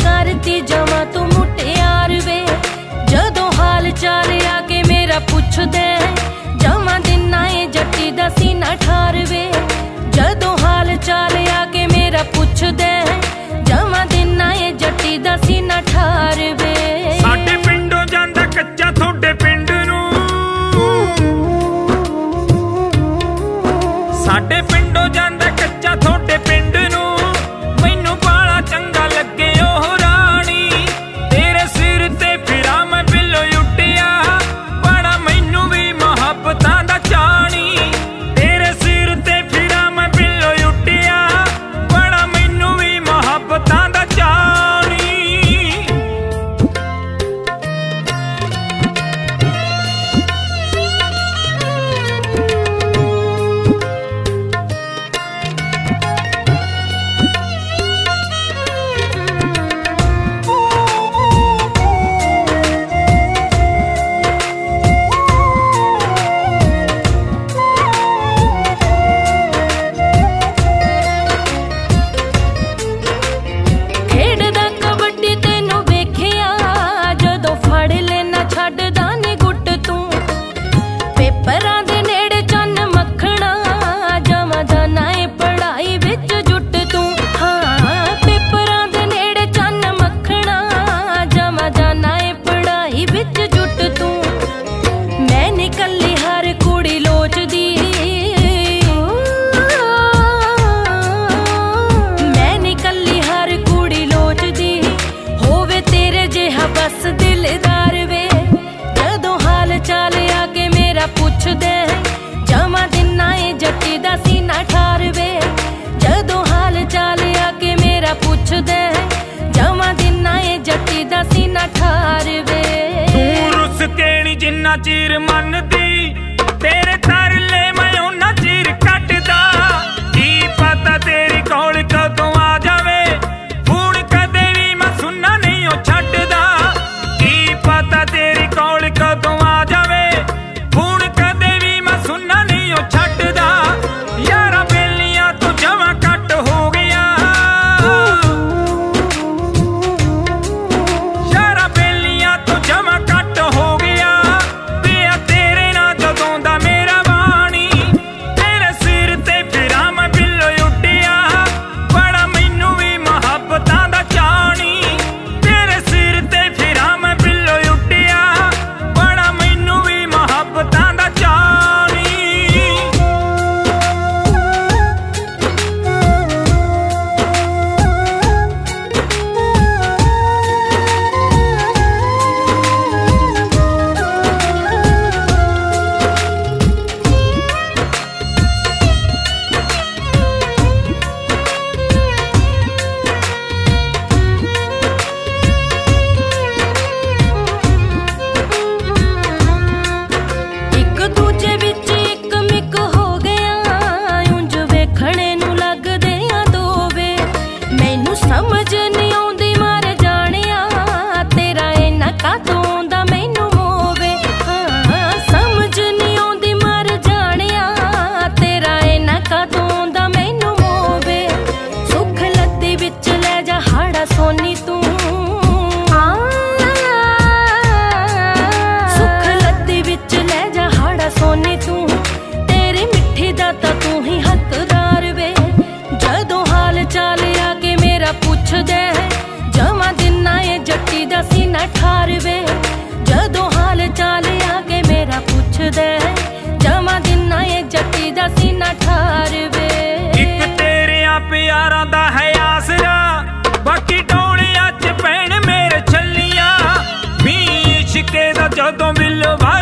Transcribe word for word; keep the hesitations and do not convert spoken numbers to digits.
करती जमा तू मुटियार वे। जदों हाल चाल आके मेरा पुछदे जमा दिना ए जट्टी दा सीना ठार वे। जदों हाल चाल आके मेरा पुछदे जमा दिना ए जट्टी दा सीना ठार वे। साडे पिंडों जांदा कच्चा थोड़े पिंड नूं, साडे पिंडों जांदा कच्चा थोड़े पिंड नूं। मैनू बाला चंगा लगे ओह रानी, तेरे सिर ते फिरा मैं बिल्लो उड्डिया, बड़ा मैनू भी मुहब्बतां दा चाणी। तेरे सिर ते फिरा मैं बिल्लो उड्डिया, बड़ा मैनू भी मुहब्बतां दा चाणी। बस दिलदार वे। जदों हाल चाल आके मेरा पुछदे जमा दिना ए जट्टी दा सीना ठार वे। जदों हाल चाल आके मेरा पुछदे जमा दिना ए जट्टी दा सीना ठार वे। तू रुस के नी जिन्ना चीर मनदी, तेरे तरले मैं उन्ना चीर कटदा। की पता तेरी कौल कदों आ जावे, फोन कदे भी मैं सुनना नहीं ओ छड्डदा। पता तेरी कौल कदों आ जावे, फोन कदे भी मैं सुनना नहीं ओ छड्डदा। यारा बेलियां तो जमा कट हो गया, यारा बेलियां तो जमा कट हो गया। पिया तेरे ना जदों दा मेरा वाणी, तेरे सिर ते फिरा मैं बिल्लो उड्डिया, बड़ा मैनू भी मुहब्बतां दा चाणी। तेरे सिर ते फिरा मैं समझ नहीं आउंदी मार जानिया, तेरा इन्ना कातों दा मैनू मोवे। हाँ समझ नहीं आउंदी मार जानिया, तेरा इन्ना कातों दा मैनू मोवे। सुख लत्ती विच लै जा हाड़ा सोनी तू, सुख लत्ती विच लै जा हाड़ा सोनी तू। तेरी मिठी दा तां तू ही हकदार वे। जदों हाल चाल आके मेरा पुछदे जमा दिना ए जट्टी दा सीना ठार वे। जदों हाल चाल आके मेरा पुछदे जमा दिना ए जट्टी दा सीना ठार वे। इक तेरियां प्यारां दा है आसरा, बाकी टोलियां च पैण मेरे छल्लियां। मी इश्के दा जदों बिल्लो